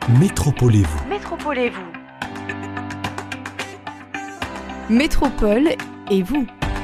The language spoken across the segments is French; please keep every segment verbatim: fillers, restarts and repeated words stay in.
Métropolez-vous. Métropolez-vous. Métropole et vous.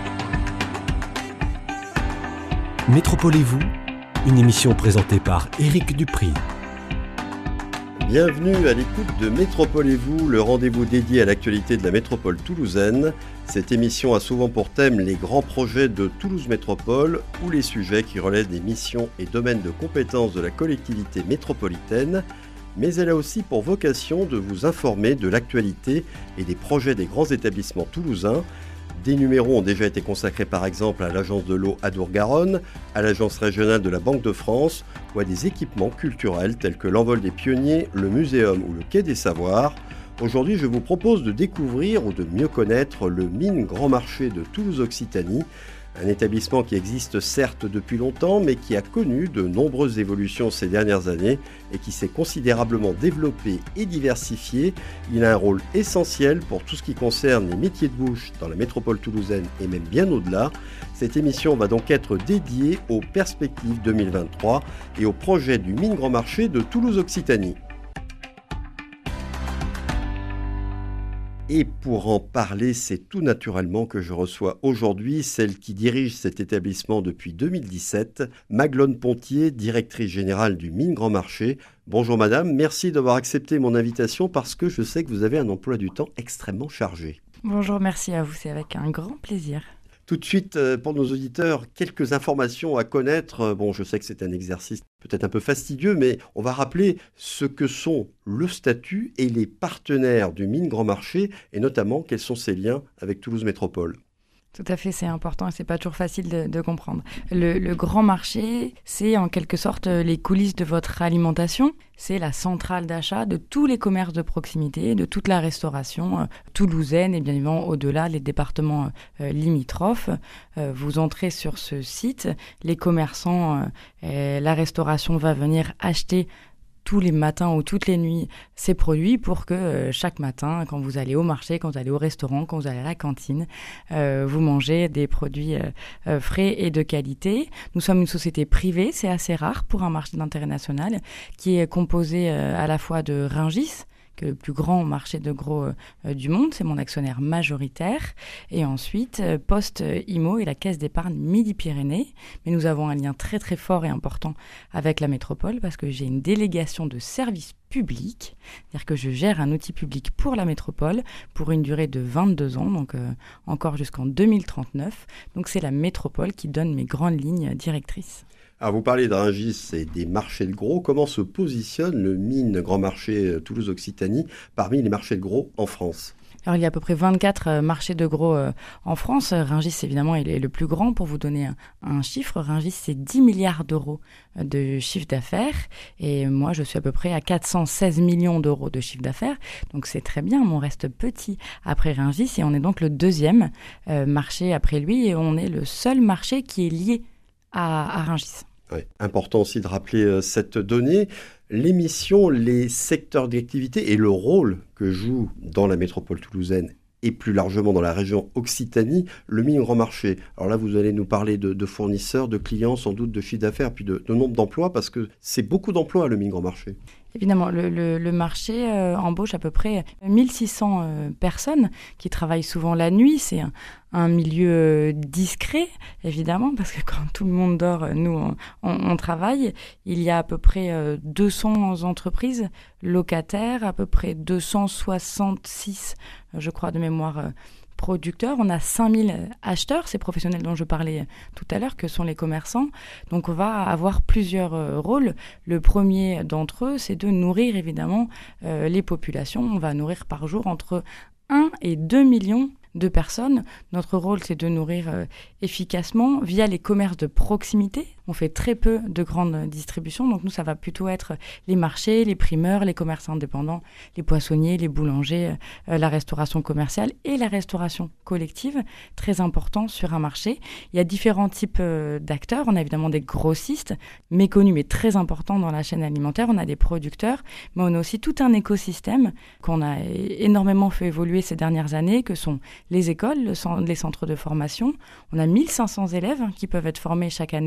Métropolez-vous, une émission présentée par Éric Dupry. Bienvenue à l'écoute de Métropolez-vous, le rendez-vous dédié à l'actualité de la métropole toulousaine. Cette émission a souvent pour thème les grands projets de Toulouse Métropole ou les sujets qui relèvent des missions et domaines de compétences de la collectivité métropolitaine. Mais elle a aussi pour vocation de vous informer de l'actualité et des projets des grands établissements toulousains. Des numéros ont déjà été consacrés par exemple à l'Agence de l'eau Adour-Garonne, à l'Agence régionale de la Banque de France ou à des équipements culturels tels que l'Envol des Pionniers, le Muséum ou le Quai des Savoirs. Aujourd'hui, je vous propose de découvrir ou de mieux connaître le Mines Grand Marché de Toulouse-Occitanie, un établissement qui existe certes depuis longtemps, mais qui a connu de nombreuses évolutions ces dernières années et qui s'est considérablement développé et diversifié. Il a un rôle essentiel pour tout ce qui concerne les métiers de bouche dans la métropole toulousaine et même bien au-delà. Cette émission va donc être dédiée aux perspectives deux mille vingt-trois et au projet du Mines Grand Marché de Toulouse-Occitanie. Et pour en parler, c'est tout naturellement que je reçois aujourd'hui celle qui dirige cet établissement depuis deux mille dix-sept, Maglone Pontier, directrice générale du Mines Grand Marché. Bonjour madame, merci d'avoir accepté mon invitation parce que je sais que vous avez un emploi du temps extrêmement chargé. Bonjour, merci à vous, c'est avec un grand plaisir. Tout de suite, pour nos auditeurs, quelques informations à connaître. Bon, je sais que c'est un exercice peut-être un peu fastidieux, mais on va rappeler ce que sont le statut et les partenaires du Mines Grand Marché, et notamment quels sont ses liens avec Toulouse Métropole. Tout à fait, c'est important et c'est pas toujours facile de, de comprendre. Le, le grand marché, c'est en quelque sorte les coulisses de votre alimentation. C'est la centrale d'achat de tous les commerces de proximité, de toute la restauration euh, toulousaine et bien évidemment au-delà, les départements euh, limitrophes. Euh, vous entrez sur ce site, les commerçants, euh, la restauration va venir acheter tous les matins ou toutes les nuits ces produits pour que euh, chaque matin, quand vous allez au marché, quand vous allez au restaurant, quand vous allez à la cantine, euh, vous mangez des produits euh, euh, frais et de qualité. Nous sommes une société privée, c'est assez rare pour un marché d'intérêt national, qui est composé euh, à la fois de Rungis, que le plus grand marché de gros euh, du monde, c'est mon actionnaire majoritaire, et ensuite euh, Poste Immo et la Caisse d'épargne Midi-Pyrénées. Mais nous avons un lien très très fort et important avec la métropole parce que j'ai une délégation de service public, c'est-à-dire que je gère un outil public pour la métropole pour une durée de vingt-deux ans, donc euh, encore jusqu'en deux mille trente-neuf. Donc c'est la métropole qui donne mes grandes lignes directrices. Alors vous parlez de Rungis et des marchés de gros. Comment se positionne le Mines Grand Marché Toulouse-Occitanie parmi les marchés de gros en France ? Alors, il y a à peu près vingt-quatre marchés de gros euh, en France. Rungis, évidemment, il est le plus grand. Pour vous donner un, un chiffre, Rungis, c'est dix milliards d'euros de chiffre d'affaires. Et moi, je suis à peu près à quatre cent seize millions d'euros de chiffre d'affaires. Donc, c'est très bien, mais on reste petit après Rungis. Et on est donc le deuxième euh, marché après lui. Et on est le seul marché qui est lié à, à Rungis. Oui, important aussi de rappeler euh, cette donnée. Les missions, les secteurs d'activité et le rôle que joue dans la métropole toulousaine et plus largement dans la région Occitanie, le Mines Grand Marché. Alors là, vous allez nous parler de, de fournisseurs, de clients, sans doute de chiffre d'affaires, puis de, de nombre d'emplois, parce que c'est beaucoup d'emplois, le Mines Grand Marché. Évidemment, le, le, le marché euh, embauche à peu près mille six cents euh, personnes qui travaillent souvent la nuit. C'est un, un milieu euh, discret, évidemment, parce que quand tout le monde dort, nous, on, on, on travaille. Il y a à peu près euh, deux cents entreprises locataires, à peu près deux cent soixante-six, je crois, de mémoire, euh, producteurs. On a cinq mille acheteurs, ces professionnels dont je parlais tout à l'heure, que sont les commerçants. Donc, on va avoir plusieurs euh, rôles. Le premier d'entre eux, c'est de nourrir, évidemment, euh, les populations. On va nourrir par jour entre un et deux millions de personnes. Notre rôle, c'est de nourrir euh, efficacement via les commerces de proximité. On fait très peu de grandes distributions, donc nous, ça va plutôt être les marchés, les primeurs, les commerçants indépendants, les poissonniers, les boulangers, euh, la restauration commerciale et la restauration collective, très important sur un marché. Il y a différents types euh, d'acteurs. On a évidemment des grossistes, méconnus mais très importants dans la chaîne alimentaire. On a des producteurs, mais on a aussi tout un écosystème qu'on a énormément fait évoluer ces dernières années, que sont les écoles, le, les centres de formation. On a mille cinq cents élèves qui peuvent être formés chaque année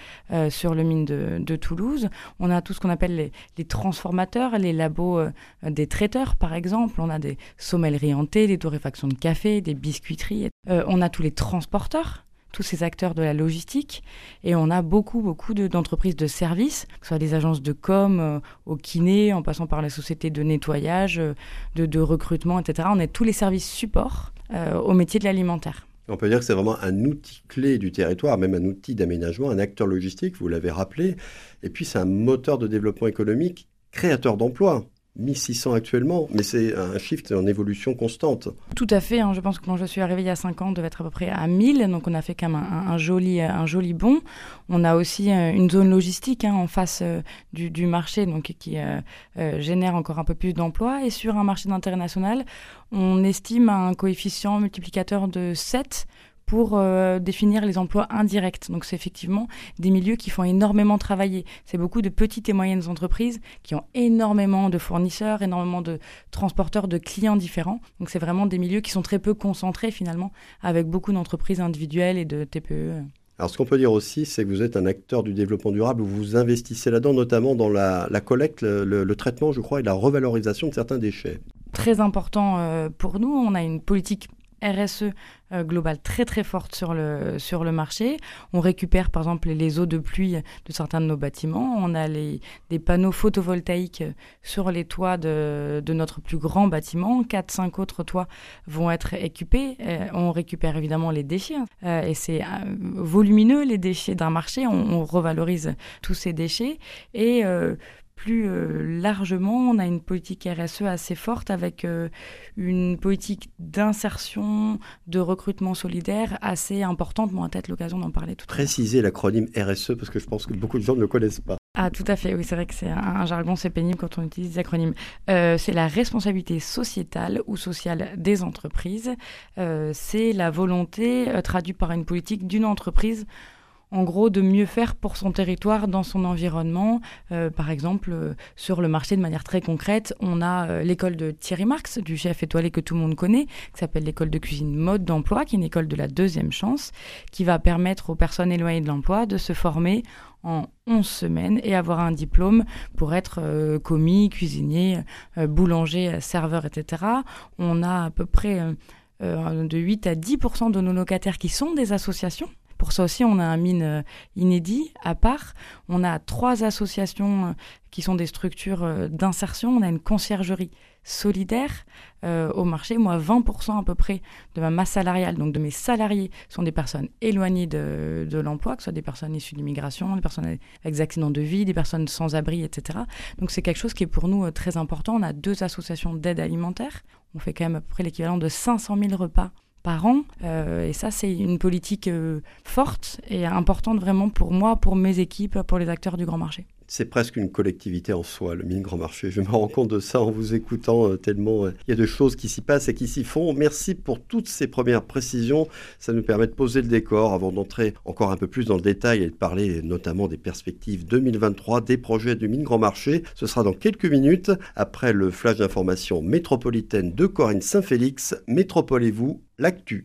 euh, sur le mine de, de Toulouse. On a tout ce qu'on appelle les, les transformateurs, les labos euh, des traiteurs, par exemple. On a des sommelleries en thé, des torréfactions de café, des biscuiteries. Euh, on a tous les transporteurs, tous ces acteurs de la logistique, et on a beaucoup, beaucoup de, d'entreprises de services, que ce soit des agences de com, euh, au kiné, en passant par les sociétés de nettoyage, euh, de, de recrutement, et cetera. On a tous les services supports euh, au métier de l'alimentaire. On peut dire que c'est vraiment un outil clé du territoire, même un outil d'aménagement, un acteur logistique, vous l'avez rappelé, et puis c'est un moteur de développement économique, créateur d'emplois. mille six cents actuellement, mais c'est un shift en évolution constante. Tout à fait, hein, je pense que quand je suis arrivée il y a cinq ans, on devait être à peu près à mille, donc on a fait quand même un, un, joli, un joli bond. On a aussi une zone logistique hein, en face euh, du, du marché donc, qui euh, euh, génère encore un peu plus d'emplois. Et sur un marché d'intérêt national, on estime un coefficient multiplicateur de sept pour euh, définir les emplois indirects. Donc c'est effectivement des milieux qui font énormément travailler. C'est beaucoup de petites et moyennes entreprises qui ont énormément de fournisseurs, énormément de transporteurs, de clients différents. Donc c'est vraiment des milieux qui sont très peu concentrés finalement, avec beaucoup d'entreprises individuelles et de T P E. Alors ce qu'on peut dire aussi, c'est que vous êtes un acteur du développement durable, vous vous investissez là-dedans, notamment dans la, la collecte, le, le, le traitement, je crois, et la revalorisation de certains déchets. Très important euh, pour nous, on a une politique R S E euh, globale très très forte sur le, sur le marché. On récupère par exemple les eaux de pluie de certains de nos bâtiments. On a les, des panneaux photovoltaïques sur les toits de, de notre plus grand bâtiment. Quatre, cinq autres toits vont être équipés. Euh, on récupère évidemment les déchets. Euh, et c'est euh, volumineux les déchets d'un marché. On, on revalorise tous ces déchets. Et euh, plus euh, largement, on a une politique R S E assez forte avec euh, une politique d'insertion, de recrutement solidaire assez importante. Bon, on a peut-être l'occasion d'en parler tout à l'heure. Précisez l'acronyme R S E parce que je pense que beaucoup de gens ne le connaissent pas. Ah, tout à fait. Oui, c'est vrai que c'est un, un jargon, c'est pénible quand on utilise des acronymes. Euh, c'est la responsabilité sociétale ou sociale des entreprises. Euh, c'est la volonté euh, traduite par une politique d'une entreprise, en gros, de mieux faire pour son territoire, dans son environnement. Euh, par exemple, euh, sur le marché, de manière très concrète, on a euh, l'école de Thierry Marx, du chef étoilé que tout le monde connaît, qui s'appelle l'école de cuisine mode d'emploi, qui est une école de la deuxième chance, qui va permettre aux personnes éloignées de l'emploi de se former en onze semaines et avoir un diplôme pour être euh, commis, cuisinier, euh, boulanger, serveur, et cetera. On a à peu près euh, euh, de huit à dix pour cent de nos locataires qui sont des associations. Pour ça aussi, on a un mine inédit à part. On a trois associations qui sont des structures d'insertion. On a une conciergerie solidaire euh, au marché. Moi, vingt pour cent à peu près de ma masse salariale, donc de mes salariés, sont des personnes éloignées de, de l'emploi, que ce soit des personnes issues d'immigration, des personnes avec des accidents de vie, des personnes sans abri, et cetera. Donc c'est quelque chose qui est pour nous très important. On a deux associations d'aide alimentaire. On fait quand même à peu près l'équivalent de cinq cent mille repas par an. Euh, et ça, c'est une politique euh, forte et importante vraiment pour moi, pour mes équipes, pour les acteurs du grand marché. C'est presque une collectivité en soi, le mine grand marché. Je me rends compte de ça en vous écoutant euh, tellement euh, il y a de choses qui s'y passent et qui s'y font. Merci pour toutes ces premières précisions. Ça nous permet de poser le décor avant d'entrer encore un peu plus dans le détail et de parler notamment des perspectives deux mille vingt-trois, des projets du mine grand marché. Ce sera dans quelques minutes après le flash d'information métropolitaine de Corinne Saint-Félix. Métropole et vous, l'actu.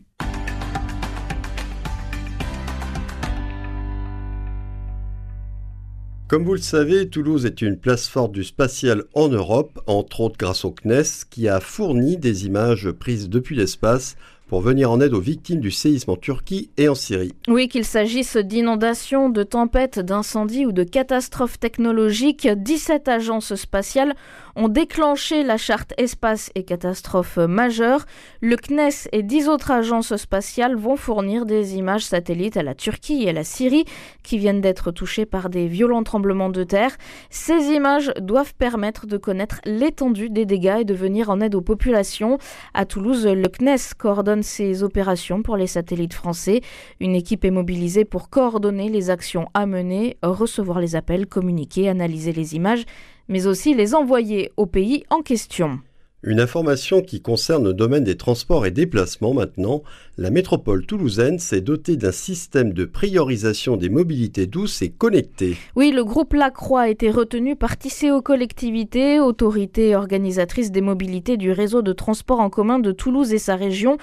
Comme vous le savez, Toulouse est une place forte du spatial en Europe, entre autres grâce au C N E S, qui a fourni des images prises depuis l'espace pour venir en aide aux victimes du séisme en Turquie et en Syrie. Oui, qu'il s'agisse d'inondations, de tempêtes, d'incendies ou de catastrophes technologiques, dix-sept agences spatiales ont déclenché la charte espace et catastrophes majeures. Le C N E S et dix autres agences spatiales vont fournir des images satellites à la Turquie et à la Syrie qui viennent d'être touchées par des violents tremblements de terre. Ces images doivent permettre de connaître l'étendue des dégâts et de venir en aide aux populations. À Toulouse, le C N E S coordonne ces opérations pour les satellites français. Une équipe est mobilisée pour coordonner les actions à mener, recevoir les appels, communiquer, analyser les images, mais aussi les envoyer au pays en question. Une information qui concerne le domaine des transports et déplacements maintenant. La métropole toulousaine s'est dotée d'un système de priorisation des mobilités douces et connectées. Oui, le groupe Lacroix a été retenu par Tisséo Collectivité, autorité organisatrice des mobilités du réseau de transport en commun de Toulouse et sa région,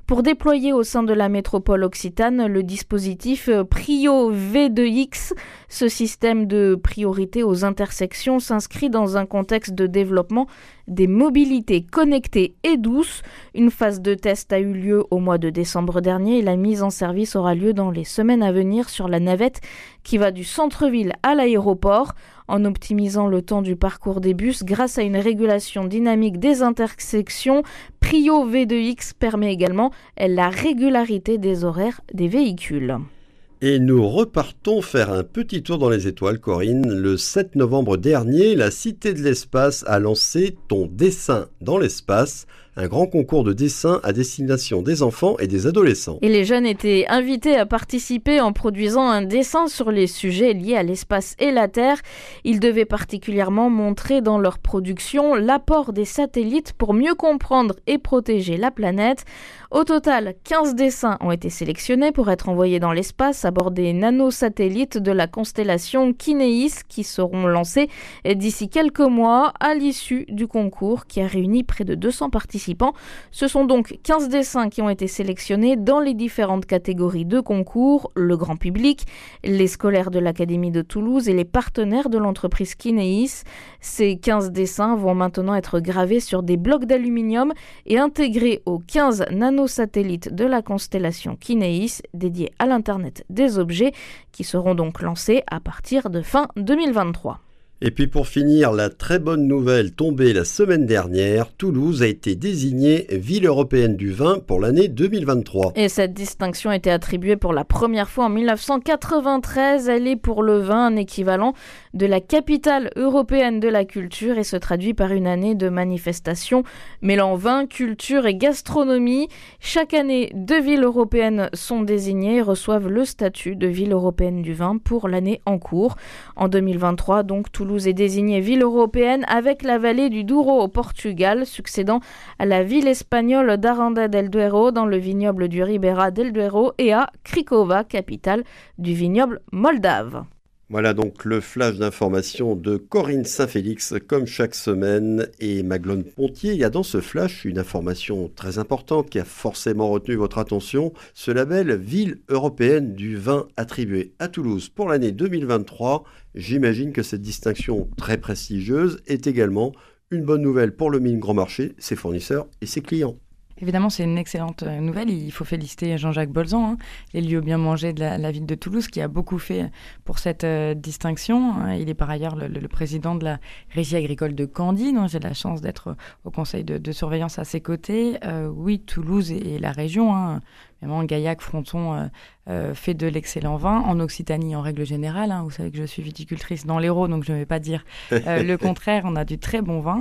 pour déployer au sein de la métropole occitane le dispositif Prio V deux X. Ce système de priorité aux intersections s'inscrit dans un contexte de développement des mobilités connectées et douces. Une phase de test a eu lieu au mois de décembre dernier et la mise en service aura lieu dans les semaines à venir sur la navette qui va du centre-ville à l'aéroport, en optimisant le temps du parcours des bus grâce à une régulation dynamique des intersections. Prio V deux X permet également la régularité des horaires des véhicules. Et nous repartons faire un petit tour dans les étoiles, Corinne. Le sept novembre dernier, la Cité de l'Espace a lancé Ton dessin dans l'espace, un grand concours de dessin à destination des enfants et des adolescents. Et les jeunes étaient invités à participer en produisant un dessin sur les sujets liés à l'espace et la Terre. Ils devaient particulièrement montrer dans leur production l'apport des satellites pour mieux comprendre et protéger la planète. Au total, quinze dessins ont été sélectionnés pour être envoyés dans l'espace à bord des nanosatellites de la constellation Kinéis qui seront lancés d'ici quelques mois à l'issue du concours qui a réuni près de deux cents participants. Ce sont donc quinze dessins qui ont été sélectionnés dans les différentes catégories de concours, le grand public, les scolaires de l'Académie de Toulouse et les partenaires de l'entreprise Kinéis. Ces quinze dessins vont maintenant être gravés sur des blocs d'aluminium et intégrés aux quinze nanosatellites satellites de la constellation Kinéis dédiés à l'Internet des objets qui seront donc lancés à partir de fin deux mille vingt-trois. Et puis pour finir, la très bonne nouvelle tombée la semaine dernière, Toulouse a été désignée Ville européenne du vin pour l'année deux mille vingt-trois. Et cette distinction a été attribuée pour la première fois en mille neuf cent quatre-vingt-treize. Elle est pour le vin un équivalent de la capitale européenne de la culture et se traduit par une année de manifestations mêlant vin, culture et gastronomie. Chaque année, deux villes européennes sont désignées et reçoivent le statut de Ville européenne du vin pour l'année en cours. En deux mille vingt-trois, donc, Toulouse Toulouse est désignée ville européenne avec la vallée du Douro au Portugal, succédant à la ville espagnole d'Aranda del Duero dans le vignoble du Ribera del Duero et à Cricova, capitale du vignoble moldave. Voilà donc le flash d'information de Corinne Saint-Félix, comme chaque semaine. Et Maglone Pontier, il y a dans ce flash une information très importante qui a forcément retenu votre attention. Ce label Ville européenne du vin attribué à Toulouse pour l'année deux mille vingt-trois. J'imagine que cette distinction très prestigieuse est également une bonne nouvelle pour le Mine Grand Marché, ses fournisseurs et ses clients. Évidemment, c'est une excellente nouvelle. Il faut féliciter Jean-Jacques Bolzan, hein, les lieux bien mangés de la, la ville de Toulouse, qui a beaucoup fait pour cette euh, distinction. Il est par ailleurs le, le, le président de la régie agricole de Candie, dont j'ai la chance d'être au conseil de, de surveillance à ses côtés. Euh, oui, Toulouse et, et la région, hein, vraiment Gaillac, Fronton, euh, euh, fait de l'excellent vin. En Occitanie, en règle générale, hein, vous savez que je suis viticultrice dans l'Hérault, donc je ne vais pas dire euh, le contraire. On a du très bon vin.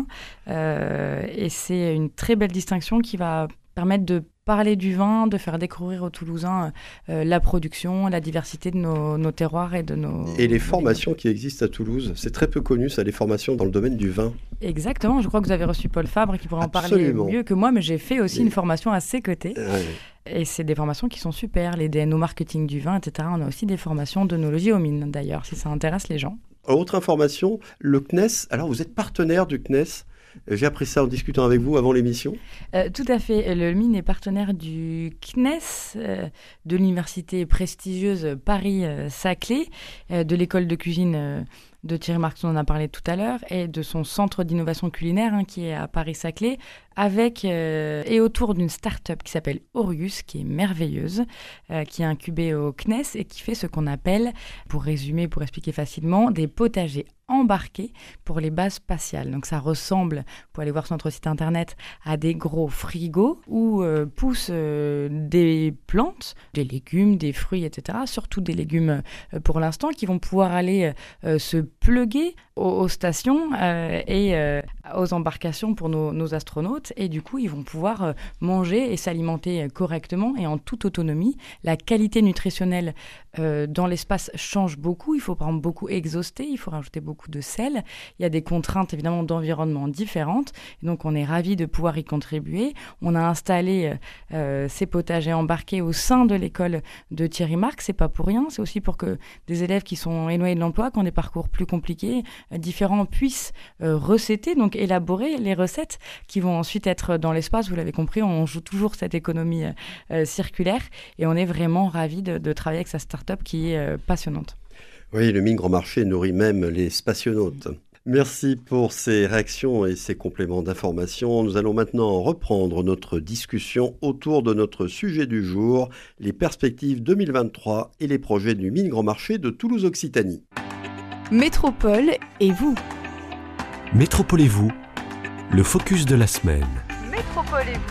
Euh, et c'est une très belle distinction qui va permettre de parler du vin, de faire découvrir aux Toulousains euh, la production, la diversité de nos, nos terroirs et de nos... Et les formations qui existent à Toulouse, c'est très peu connu ça, les formations dans le domaine du vin. Exactement, je crois que vous avez reçu Paul Fabre qui pourra Absolument. en parler mieux que moi, mais j'ai fait aussi et... une formation à ses côtés. Ouais. Et c'est des formations qui sont super, les D N O marketing du vin, et cetera. On a aussi des formations d'œnologie aux mines d'ailleurs, si ça intéresse les gens. Autre information, le C N E S, alors vous êtes partenaire du C N E S. J'ai appris ça en discutant avec vous avant l'émission. Euh, tout à fait. Le Mine est partenaire du C N E S, euh, de l'université prestigieuse Paris-Saclay, euh, de l'école de cuisine euh, de Thierry Marx, on en a parlé tout à l'heure, et de son centre d'innovation culinaire hein, qui est à Paris-Saclay, avec euh, et autour d'une start-up qui s'appelle Aureus, qui est merveilleuse, euh, qui est incubée au C N E S et qui fait ce qu'on appelle, pour résumer, pour expliquer facilement, des potagers embarqués pour les bases spatiales. Donc ça ressemble, vous pouvez aller voir sur notre site internet, à des gros frigos où euh, poussent euh, des plantes, des légumes, des fruits, et cetera. Surtout des légumes euh, pour l'instant qui vont pouvoir aller euh, se pluguer aux, aux stations euh, et euh, aux embarcations pour nos, nos astronautes. Et du coup, ils vont pouvoir euh, manger et s'alimenter correctement et en toute autonomie. La qualité nutritionnelle euh, dans l'espace change beaucoup. Il faut par exemple beaucoup exhauster, il faut rajouter beaucoup de sel. Il y a des contraintes évidemment d'environnement différentes. Et donc, on est ravis de pouvoir y contribuer. On a installé euh, ces potagers embarqués au sein de l'école de Thierry Marx. C'est pas pour rien. C'est aussi pour que des élèves qui sont éloignés de l'emploi, qui ont des parcours plus compliqué, euh, différents puissent euh, recéter, donc élaborer les recettes qui vont ensuite être dans l'espace. Vous l'avez compris, on joue toujours cette économie euh, circulaire et on est vraiment ravis de, de travailler avec sa start-up qui est euh, passionnante. Oui, le Mine Grand Marché nourrit même les spationautes. Merci pour ces réactions et ces compléments d'information. Nous allons maintenant reprendre notre discussion autour de notre sujet du jour, les perspectives deux mille vingt-trois et les projets du Mine Grand Marché de Toulouse-Occitanie. Métropole et vous. Métropole et vous, le focus de la semaine. Métropole et vous.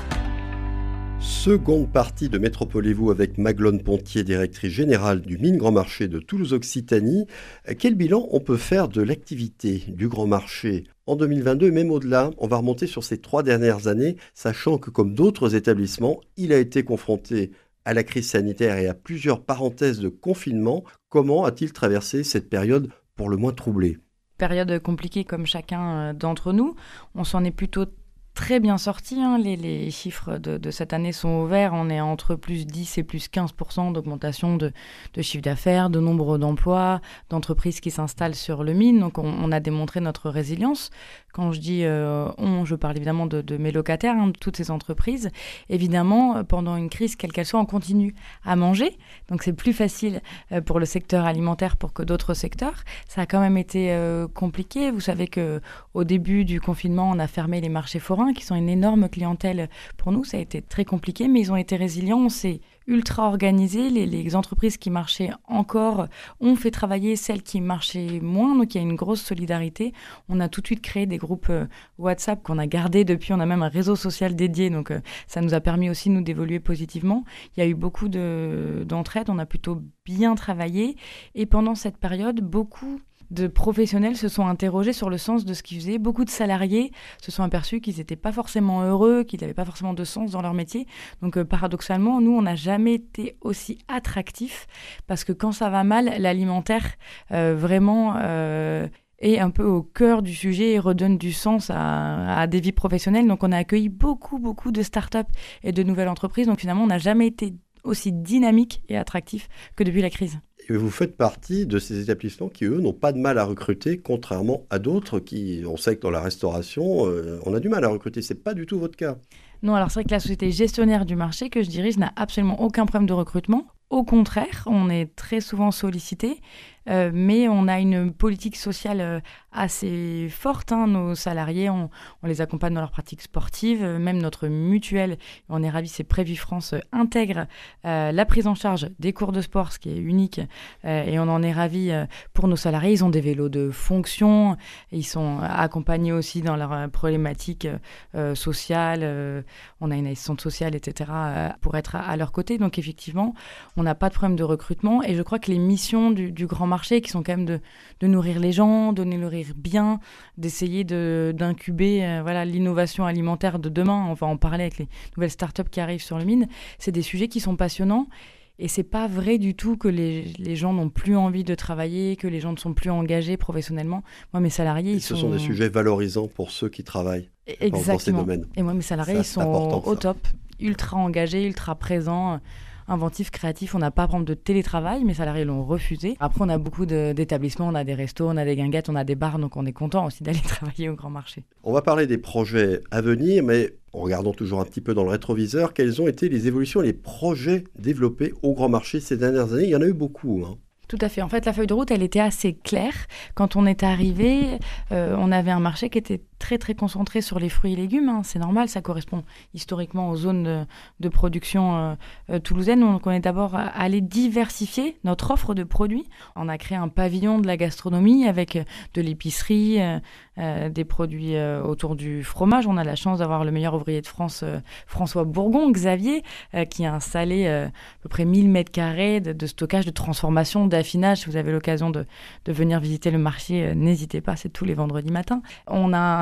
Seconde partie de Métropolez-vous avec Maglone Pontier, directrice générale du Mine Grand Marché de Toulouse-Occitanie. Quel bilan on peut faire de l'activité du Grand Marché en deux mille vingt-deux, même au-delà? On va remonter sur ces trois dernières années, sachant que comme d'autres établissements, il a été confronté à la crise sanitaire et à plusieurs parenthèses de confinement. Comment a-t-il traversé cette période pour le moins troublée? Période compliquée comme chacun d'entre nous. On s'en est plutôt très bien sorti, hein. les, les chiffres de, de cette année sont au vert, on est entre plus dix et plus quinze pour cent d'augmentation de, de chiffre d'affaires, de nombre d'emplois, d'entreprises qui s'installent sur le mine, donc on, on a démontré notre résilience. Quand je dis euh, on, je parle évidemment de, de mes locataires, hein, de toutes ces entreprises. Évidemment, pendant une crise, quelle qu'elle soit, on continue à manger, donc c'est plus facile euh, pour le secteur alimentaire pour que d'autres secteurs. Ça a quand même été euh, compliqué, vous savez qu'au début du confinement, on a fermé les marchés forains, qui sont une énorme clientèle pour nous. Ça a été très compliqué, mais ils ont été résilients. On s'est ultra organisé. Les, les entreprises qui marchaient encore ont fait travailler celles qui marchaient moins. Donc, il y a une grosse solidarité. On a tout de suite créé des groupes euh, WhatsApp qu'on a gardés depuis. On a même un réseau social dédié. Donc, euh, ça nous a permis aussi, nous, d'évoluer positivement. Il y a eu beaucoup de, d'entraide. On a plutôt bien travaillé. Et pendant cette période, beaucoup de professionnels se sont interrogés sur le sens de ce qu'ils faisaient. Beaucoup de salariés se sont aperçus qu'ils n'étaient pas forcément heureux, qu'ils n'avaient pas forcément de sens dans leur métier. Donc euh, paradoxalement, nous, on n'a jamais été aussi attractifs parce que quand ça va mal, l'alimentaire euh, vraiment euh, est un peu au cœur du sujet et redonne du sens à, à des vies professionnelles. Donc on a accueilli beaucoup, beaucoup de startups et de nouvelles entreprises. Donc finalement, on n'a jamais été aussi dynamique et attractif que depuis la crise. Et vous faites partie de ces établissements qui, eux, n'ont pas de mal à recruter, contrairement à d'autres qui, on sait que dans la restauration, euh, on a du mal à recruter. Ce n'est pas du tout votre cas. Non, alors c'est vrai que la société gestionnaire du marché que je dirige n'a absolument aucun problème de recrutement. Au contraire, on est très souvent sollicité, euh, mais on a une politique sociale euh, assez forte. Hein. Nos salariés, on, on les accompagne dans leurs pratiques sportives, euh, même notre mutuelle, on est ravis, c'est Prévifrance, euh, intègre euh, la prise en charge des cours de sport, ce qui est unique, euh, et on en est ravis euh, pour nos salariés. Ils ont des vélos de fonction, ils sont accompagnés aussi dans leurs problématiques euh, sociales, euh, on a une assistante sociale, et cetera, euh, pour être à, à leur côté. Donc effectivement, on n'a pas de problème de recrutement et je crois que les missions du, du grand marché qui sont quand même de, de nourrir les gens, de les nourrir bien, d'essayer de, d'incuber euh, voilà, l'innovation alimentaire de demain, on va en parler avec les nouvelles startups qui arrivent sur le mine, c'est des sujets qui sont passionnants et c'est pas vrai du tout que les, les gens n'ont plus envie de travailler, que les gens ne sont plus engagés professionnellement. Moi, mes salariés, et ils ce sont... sont des sujets valorisants pour ceux qui travaillent Exactement. dans ces domaines. Et moi, mes salariés, ça, ils sont important, au ça. top, ultra engagés, ultra présents, inventifs, créatifs. On n'a pas à prendre de télétravail, mes salariés l'ont refusé. Après, on a beaucoup de, d'établissements, on a des restos, on a des guinguettes, on a des bars, donc on est content aussi d'aller travailler au grand marché. On va parler des projets à venir, mais en regardant toujours un petit peu dans le rétroviseur, quelles ont été les évolutions et les projets développés au grand marché ces dernières années? Il y en a eu beaucoup, hein. Tout à fait. En fait, la feuille de route, elle était assez claire. Quand on est arrivé, euh, on avait un marché qui était très, très concentré sur les fruits et légumes. Hein. C'est normal, ça correspond historiquement aux zones de, de production euh, euh, toulousaines. Donc, on est d'abord allé diversifier notre offre de produits. On a créé un pavillon de la gastronomie avec de l'épicerie, euh, euh, des produits euh, autour du fromage. On a la chance d'avoir le meilleur ouvrier de France, euh, François Bourgon, Xavier, euh, qui a installé euh, à peu près mille mètres carrés de, de stockage, de transformation, d'affinage. Si vous avez l'occasion de, de venir visiter le marché, euh, n'hésitez pas, c'est tous les vendredis matins. On a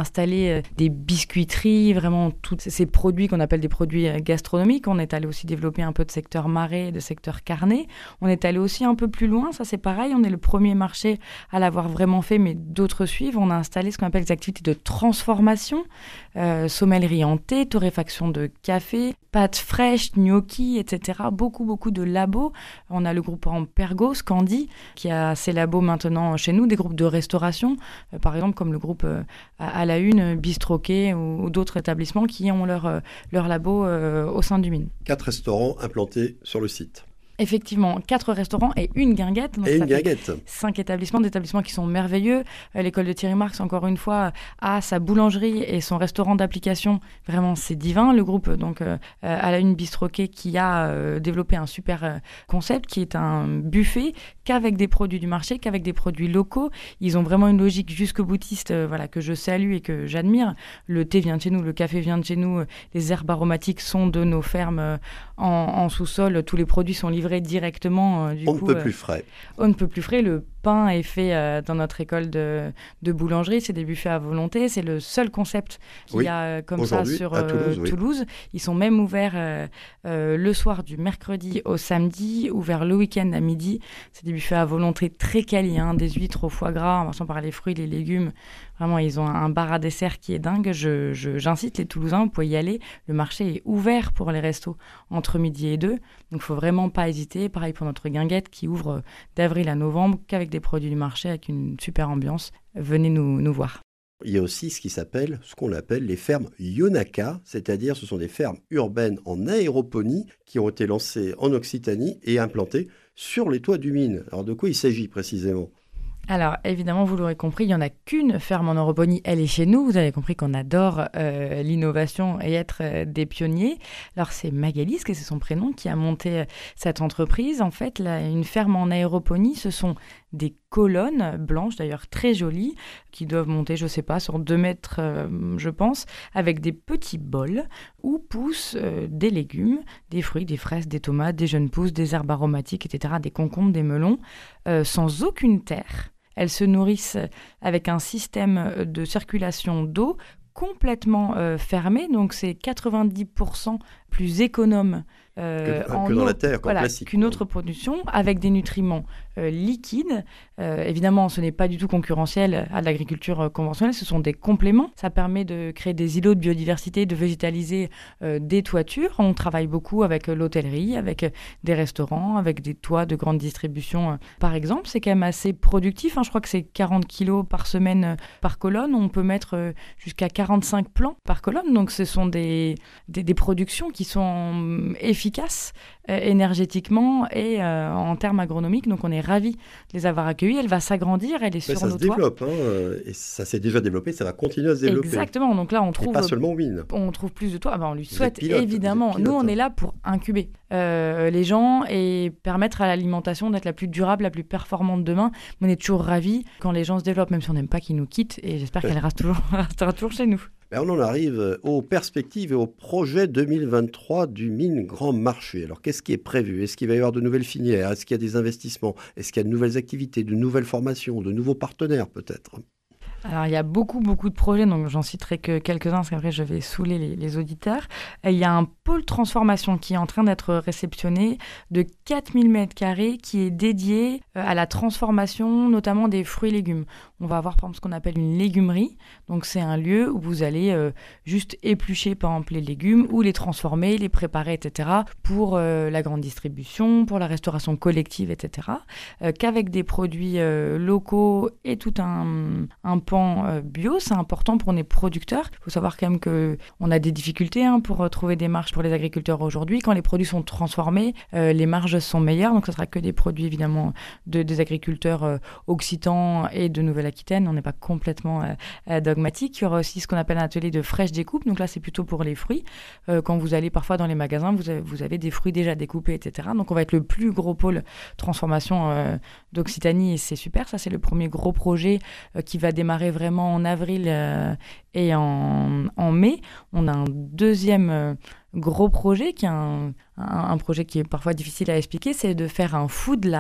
installé des biscuiteries, vraiment tous ces produits qu'on appelle des produits gastronomiques. On est allé aussi développer un peu de secteur marais, de secteur carnet. On est allé aussi un peu plus loin, ça c'est pareil, on est le premier marché à l'avoir vraiment fait, mais d'autres suivent. On a installé ce qu'on appelle des activités de transformation, euh, sommellerie en thé, torréfaction de café, pâtes fraîches, gnocchi, et cetera. Beaucoup, beaucoup de labos. On a le groupe en Pergo, Scandi, qui a ses labos maintenant chez nous, des groupes de restauration, euh, par exemple comme le groupe euh, à la une, Bistroquet ou, ou d'autres établissements qui ont leur, euh, leur labo euh, au sein du Mine. Quatre restaurants implantés sur le site. Effectivement, quatre restaurants et une guinguette. Donc et ça une fait guinguette. Cinq établissements, des établissements qui sont merveilleux. Euh, l'école de Thierry Marx, encore une fois, a sa boulangerie et son restaurant d'application. Vraiment, c'est divin. Le groupe, donc, euh, à la une Bistroquet, qui a euh, développé un super euh, concept, qui est un buffet qu'avec des produits du marché, qu'avec des produits locaux. Ils ont vraiment une logique jusqu'au boutiste, euh, voilà, que je salue et que j'admire. Le thé vient de chez nous, le café vient de chez nous, les herbes aromatiques sont de nos fermes euh, en, en sous-sol. Tous les produits sont livrés directement. Euh, du on coup, ne peut euh, plus frais. On ne peut plus frais. Le pain est fait euh, dans notre école de, de boulangerie. C'est des buffets à volonté. C'est le seul concept qu'il oui. y a euh, comme Aujourd'hui, ça sur à euh, Toulouse, oui. Toulouse. Ils sont même ouverts euh, euh, le soir du mercredi au samedi, ouverts le week-end à midi. C'est des buffets à volonté très quali, hein, des huîtres au foie gras, en passant par les fruits, les légumes. Vraiment, ils ont un bar à dessert qui est dingue. Je, je, j'incite les Toulousains, vous pouvez y aller. Le marché est ouvert pour les restos entre midi et deux. Donc, il ne faut vraiment pas hésiter. Pareil pour notre guinguette qui ouvre d'avril à novembre qu'avec des produits du marché, avec une super ambiance. Venez nous, nous voir. Il y a aussi ce qui s'appelle, ce qu'on appelle les fermes Yonaka, c'est-à-dire ce sont des fermes urbaines en aéroponie qui ont été lancées en Occitanie et implantées sur les toits du Mine. Alors de quoi il s'agit précisément ? Alors, évidemment, vous l'aurez compris, il n'y en a qu'une ferme en aéroponie, elle est chez nous. Vous avez compris qu'on adore euh, l'innovation et être euh, des pionniers. Alors, c'est Magali, que c'est son prénom, qui a monté euh, cette entreprise. En fait, là, une ferme en aéroponie, ce sont des colonnes blanches, d'ailleurs très jolies, qui doivent monter, je ne sais pas, sur deux mètres, euh, je pense, avec des petits bols où poussent euh, des légumes, des fruits, des fraises, des tomates, des jeunes pousses, des herbes aromatiques, et cetera, des concombres, des melons, euh, sans aucune terre. Elles se nourrissent avec un système de circulation d'eau complètement euh, fermé, donc c'est quatre-vingt-dix pour cent plus économe euh, que, en que dans eau, la terre, voilà, classique, qu'une quoi. autre production, avec des nutriments euh, liquides. Euh, évidemment, ce n'est pas du tout concurrentiel à l'agriculture euh, conventionnelle, ce sont des compléments. Ça permet de créer des îlots de biodiversité, de végétaliser euh, des toitures. On travaille beaucoup avec euh, l'hôtellerie, avec euh, des restaurants, avec des toits de grande distribution, euh, par exemple. C'est quand même assez productif, hein. Je crois que c'est quarante kilos par semaine euh, par colonne. On peut mettre euh, jusqu'à quarante-cinq plants par colonne. Donc, ce sont des, des, des productions qui sont efficaces euh, énergétiquement et euh, en termes agronomiques. Donc, on est ravis de les avoir accueillis. Elle va s'agrandir, elle est Mais sur ça nos se toits. développe, hein, et ça s'est déjà développé, ça va continuer à se développer. Exactement. Donc là, on trouve, et pas seulement au Mine. on trouve plus de toits. Ah ben, on lui Vous souhaite, êtes pilote, évidemment. vous êtes pilote, Nous, on hein. est là pour incuber euh, les gens et permettre à l'alimentation d'être la plus durable, la plus performante demain. On est toujours ravis quand les gens se développent, même si on n'aime pas qu'ils nous quittent. Et j'espère qu'elle reste toujours, restera toujours chez nous. Ben, on en arrive aux perspectives et au projet deux mille vingt-trois du Mine Grand Marché. Alors, qu'est-ce qui est prévu ? Est-ce qu'il va y avoir de nouvelles filières ? Est-ce qu'il y a des investissements ? Est-ce qu'il y a de nouvelles activités, de nouvelles formations, de nouveaux partenaires peut-être ? Alors, il y a beaucoup, beaucoup de projets, donc j'en citerai que quelques-uns, parce qu'après, je vais saouler les, les auditeurs. Et il y a un pôle transformation qui est en train d'être réceptionné de quatre mille mètres carrés qui est dédié à la transformation, notamment des fruits et légumes. On va avoir, par exemple, ce qu'on appelle une légumerie. Donc, c'est un lieu où vous allez euh, juste éplucher, par exemple, les légumes ou les transformer, les préparer, et cetera, pour euh, la grande distribution, pour la restauration collective, et cetera. Euh, qu'avec des produits euh, locaux et tout un, un pan bio, c'est important pour les producteurs. Il faut savoir quand même qu'on a des difficultés hein, pour trouver des marges pour les agriculteurs aujourd'hui. Quand les produits sont transformés, euh, les marges sont meilleures. Donc, ce ne sera que des produits, évidemment, de, des agriculteurs euh, occitans et de Nouvelle-Aquitaine. On n'est pas complètement euh, dogmatique. Il y aura aussi ce qu'on appelle un atelier de fraîche découpe. Donc là, c'est plutôt pour les fruits. Euh, quand vous allez parfois dans les magasins, vous avez, vous avez des fruits déjà découpés, et cetera. Donc, on va être le plus gros pôle transformation euh, d'Occitanie et c'est super. Ça, c'est le premier gros projet euh, qui va démarrer vraiment en avril euh, et en, en mai. On a un deuxième euh, gros projet qui est un, un, un projet qui est parfois difficile à expliquer, c'est de faire un food lab.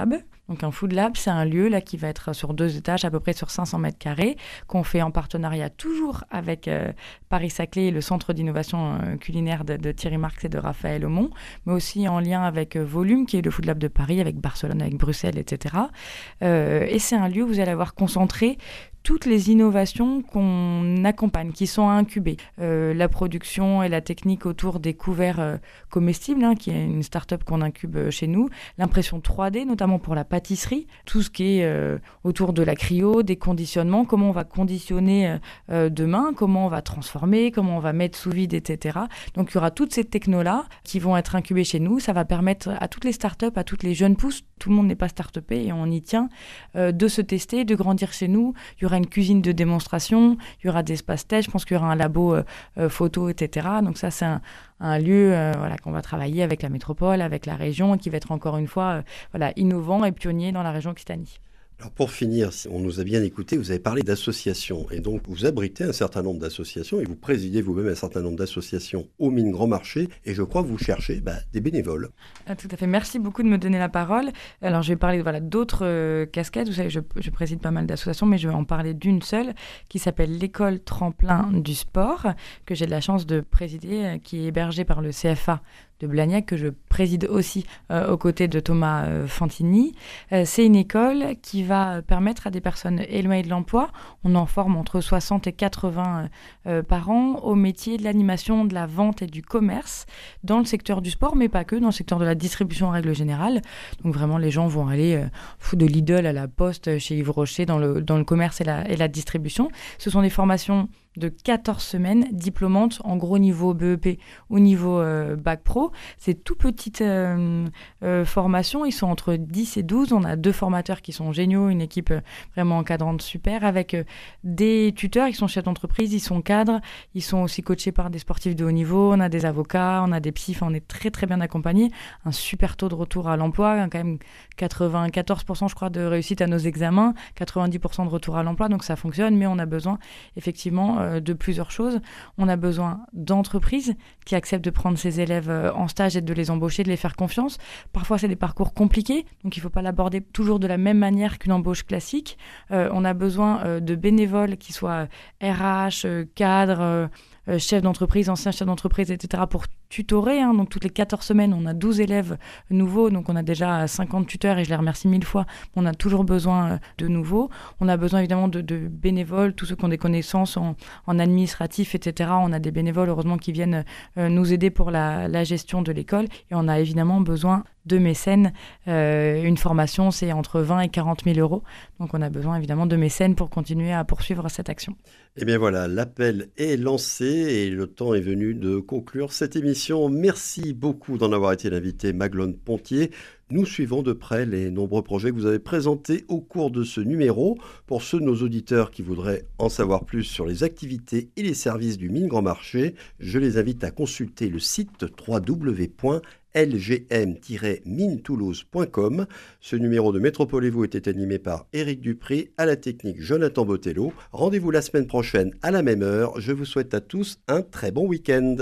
Donc un Food Lab, c'est un lieu là qui va être sur deux étages, à peu près sur cinq cents mètres carrés, qu'on fait en partenariat toujours avec euh, Paris-Saclay et le centre d'innovation euh, culinaire de, de Thierry Marx et de Raphaël Aumont, mais aussi en lien avec euh, Volume, qui est le Food Lab de Paris, avec Barcelone, avec Bruxelles, et cetera. Euh, et c'est un lieu où vous allez avoir concentré toutes les innovations qu'on accompagne, qui sont à incuber. Euh, la production et la technique autour des couverts euh, comestibles, hein, qui est une start-up qu'on incube euh, chez nous. L'impression trois D, notamment pour la pâtisserie. Tout ce qui est euh, autour de la cryo, des conditionnements, comment on va conditionner euh, demain, comment on va transformer, comment on va mettre sous vide, et cetera. Donc il y aura toutes ces technos-là qui vont être incubées chez nous. Ça va permettre à toutes les start-up, à toutes les jeunes pousses, tout le monde n'est pas start-upé et on y tient, euh, de se tester, de grandir chez nous. Il y aura une cuisine de démonstration, il y aura des espaces tests, je pense qu'il y aura un labo euh, euh, photo, et cetera. Donc ça, c'est un, un lieu euh, voilà, qu'on va travailler avec la métropole, avec la région, et qui va être encore une fois euh, voilà, innovant et pionnier dans la région Occitanie. Alors pour finir, si on nous a bien écouté, vous avez parlé d'associations et donc vous abritez un certain nombre d'associations et vous présidez vous-même un certain nombre d'associations aux Mines Grand Marché et je crois que vous cherchez bah, des bénévoles. Ah, tout à fait, merci beaucoup de me donner la parole. Alors je vais parler voilà, d'autres euh, casquettes, vous savez je, je préside pas mal d'associations mais je vais en parler d'une seule qui s'appelle l'école Tremplin du Sport que j'ai de la chance de présider, euh, qui est hébergée par le C F A de Blagnac, que je préside aussi euh, aux côtés de Thomas euh, Fantini. Euh, c'est une école qui va permettre à des personnes éloignées de l'emploi, on en forme entre soixante et quatre-vingts euh, par an, au métier de l'animation, de la vente et du commerce, dans le secteur du sport, mais pas que, dans le secteur de la distribution en règle générale. Donc vraiment, les gens vont aller euh, de Lidl à la Poste, chez Yves Rocher, dans le, dans le commerce et la, et la distribution. Ce sont des formations de quatorze semaines, diplômantes, en gros niveau B E P ou niveau euh, Bac Pro. C'est tout petite euh, euh, formation, ils sont entre dix et douze. On a deux formateurs qui sont géniaux, une équipe euh, vraiment encadrante super, avec euh, des tuteurs, ils sont chefs d'entreprise, ils sont cadres, ils sont aussi coachés par des sportifs de haut niveau, on a des avocats, on a des psys, on est très très bien accompagnés, un super taux de retour à l'emploi, quand même quatre-vingt-quatorze pour cent je crois de réussite à nos examens, quatre-vingt-dix pour cent de retour à l'emploi, donc ça fonctionne, mais on a besoin effectivement de plusieurs choses. On a besoin d'entreprises qui acceptent de prendre ces élèves en stage et de les embaucher, de les faire confiance. Parfois, c'est des parcours compliqués, donc il ne faut pas l'aborder toujours de la même manière qu'une embauche classique. Euh, on a besoin euh, de bénévoles qui soient R H, euh, cadres, euh, euh, chefs d'entreprise, anciens chefs d'entreprise, et cetera pour tutorer. Hein. Donc, toutes les quatorze semaines, on a douze élèves nouveaux. Donc, on a déjà cinquante tuteurs et je les remercie mille fois. On a toujours besoin euh, de nouveaux. On a besoin évidemment de, de bénévoles, tous ceux qui ont des connaissances en, en administratif, et cetera. On a des bénévoles, heureusement, qui viennent euh, nous aider pour la, la gestion de l'école. Et on a évidemment besoin de mécènes. Euh, une formation, c'est entre vingt et quarante mille euros. Donc, on a besoin évidemment de mécènes pour continuer à poursuivre cette action. Eh bien voilà, l'appel est lancé et le temps est venu de conclure cette émission. Merci beaucoup d'en avoir été l'invité, Maglone Pontier. Nous suivons de près les nombreux projets que vous avez présentés au cours de ce numéro. Pour ceux de nos auditeurs qui voudraient en savoir plus sur les activités et les services du Mines Grand Marché, je les invite à consulter le site w w w point l g m tiret mines toulouse point com. Ce numéro de Métropole et vous était animé par Éric Dupré, à la technique Jonathan Botello. Rendez-vous la semaine prochaine à la même heure. Je vous souhaite à tous un très bon week-end.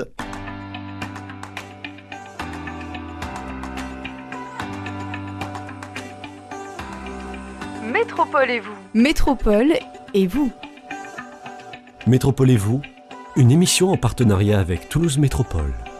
Métropole et vous. Métropole et vous. Métropole et vous, une émission en partenariat avec Toulouse Métropole.